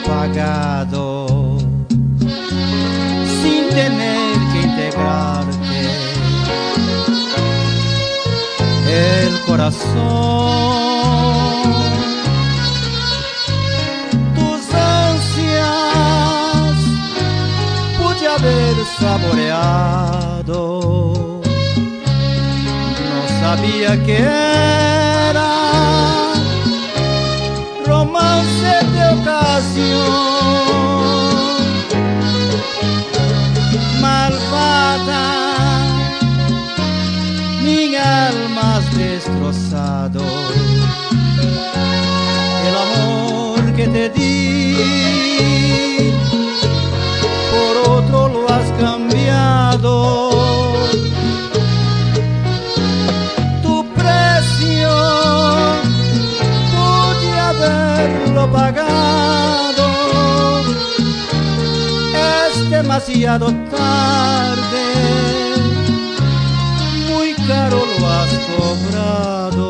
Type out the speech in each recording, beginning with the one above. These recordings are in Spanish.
pagado sin tener que integrarte el corazón. Tus ansias pude haber saboreado, no sabía que era romance de ocasión. Malvada, mi alma has destrozado, el amor que te di por otro lo has cambiado. Tu precio pude haberlo pagado, es demasiado tarde, muy caro lo has cobrado.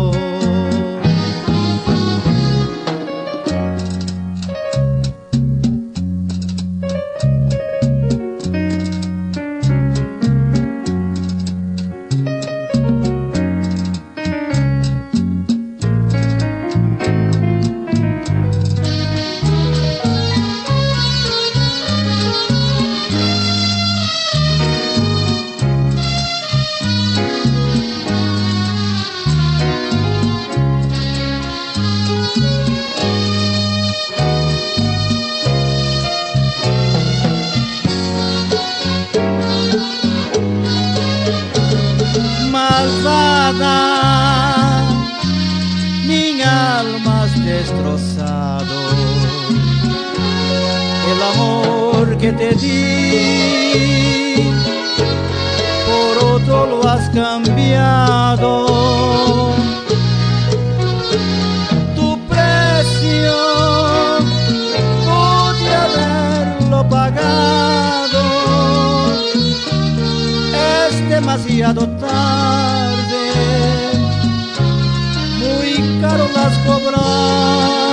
Malvada, mi alma has destrozado, el amor que te di por otro lo has cambiado. Tu precio pude haberlo pagado, es demasiado tarde, muy caro lo has cobrado.